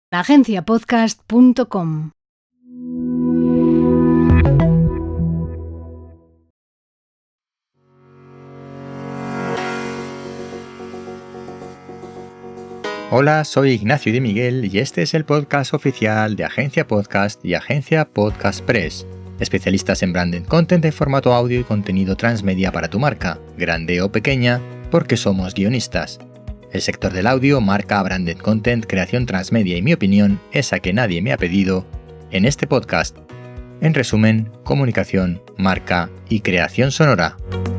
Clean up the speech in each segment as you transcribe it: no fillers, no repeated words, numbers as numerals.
agenciapodcast.com. Hola, soy Ignacio de Miguel y este es el podcast oficial de Agencia Podcast y Agencia Podcast Press, especialistas en branded content en formato audio y contenido transmedia para tu marca, grande o pequeña, porque somos guionistas. El sector del audio, marca, branded content, creación transmedia y mi opinión, esa que nadie me ha pedido, en este podcast. En resumen, comunicación, marca y creación sonora.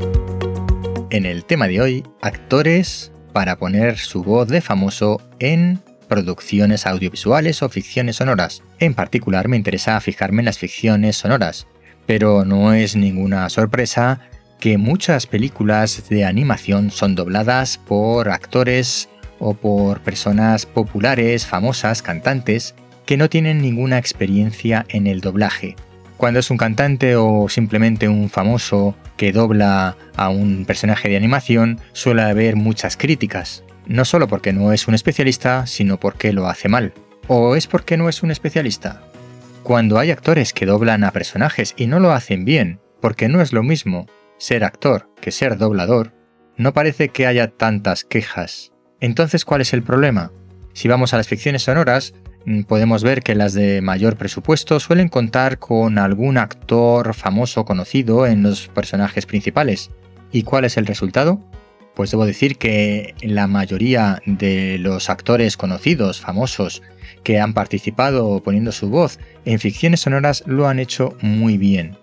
En el tema de hoy, actores para poner su voz de famoso en producciones audiovisuales o ficciones sonoras. En particular me interesa fijarme en las ficciones sonoras, pero no es ninguna sorpresa que muchas películas de animación son dobladas por actores o por personas populares, famosas, cantantes, que no tienen ninguna experiencia en el doblaje. Cuando es un cantante o simplemente un famoso que dobla a un personaje de animación, suele haber muchas críticas. No solo porque no es un especialista, sino porque lo hace mal. ¿O es porque no es un especialista? Cuando hay actores que doblan a personajes y no lo hacen bien, porque no es lo mismo ser actor que ser doblador, no parece que haya tantas quejas. Entonces, ¿cuál es el problema? Si vamos a las ficciones sonoras, podemos ver que las de mayor presupuesto suelen contar con algún actor famoso conocido en los personajes principales. ¿Y cuál es el resultado? Pues debo decir que la mayoría de los actores conocidos, famosos, que han participado poniendo su voz en ficciones sonoras lo han hecho muy bien.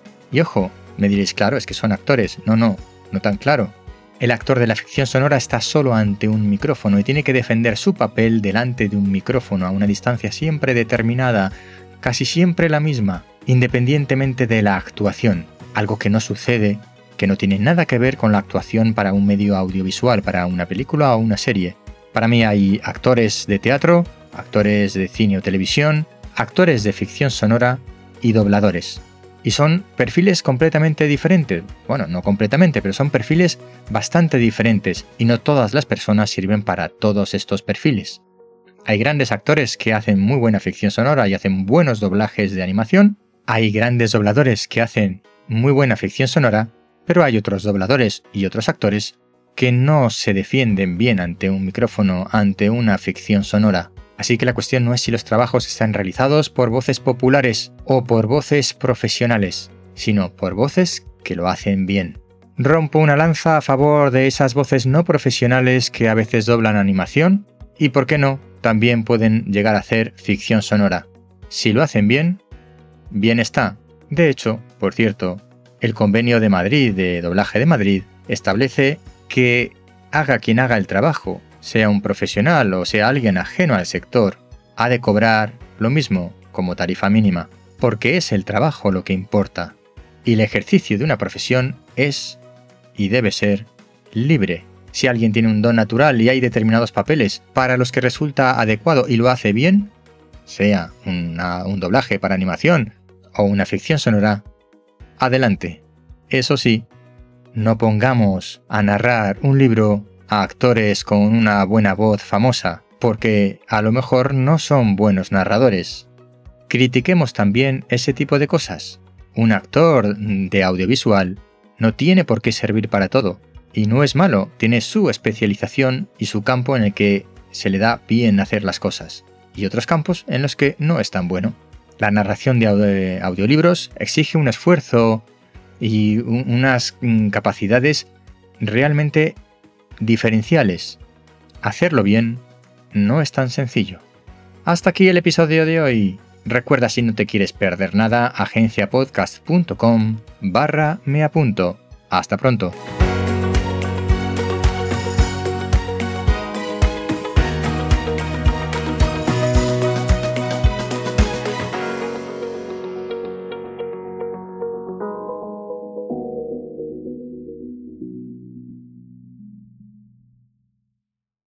Y ojo, me diréis, claro, es que son actores. No tan claro. El actor de la ficción sonora está solo ante un micrófono y tiene que defender su papel delante de un micrófono a una distancia siempre determinada, casi siempre la misma, independientemente de la actuación. Algo que no sucede, que no tiene nada que ver con la actuación para un medio audiovisual, para una película o una serie. Para mí hay actores de teatro, actores de cine o televisión, actores de ficción sonora y dobladores. Y son perfiles completamente diferentes. Bueno, no completamente, pero son perfiles bastante diferentes y no todas las personas sirven para todos estos perfiles. Hay grandes actores que hacen muy buena ficción sonora y hacen buenos doblajes de animación. Hay grandes dobladores que hacen muy buena ficción sonora, pero hay otros dobladores y otros actores que no se defienden bien ante un micrófono, ante una ficción sonora. Así que la cuestión no es si los trabajos están realizados por voces populares o por voces profesionales, sino por voces que lo hacen bien. Rompo una lanza a favor de esas voces no profesionales que a veces doblan animación y, por qué no, también pueden llegar a hacer ficción sonora. Si lo hacen bien, bien está. De hecho, por cierto, el Convenio de Madrid de Doblaje de Madrid establece que haga quien haga el trabajo, sea un profesional o sea alguien ajeno al sector, ha de cobrar lo mismo como tarifa mínima, porque es el trabajo lo que importa. Y el ejercicio de una profesión es, y debe ser, libre. Si alguien tiene un don natural y hay determinados papeles para los que resulta adecuado y lo hace bien, sea un doblaje para animación o una ficción sonora, adelante. Eso sí, no pongamos a narrar un libro a actores con una buena voz famosa, porque a lo mejor no son buenos narradores. Critiquemos también ese tipo de cosas. Un actor de audiovisual no tiene por qué servir para todo, y no es malo, tiene su especialización y su campo en el que se le da bien hacer las cosas, y otros campos en los que no es tan bueno. La narración de audiolibros exige un esfuerzo y unas capacidades realmente diferenciales. Hacerlo bien no es tan sencillo. Hasta aquí el episodio de hoy. Recuerda, si no te quieres perder nada, agenciapodcast.com/meapunto. Hasta pronto.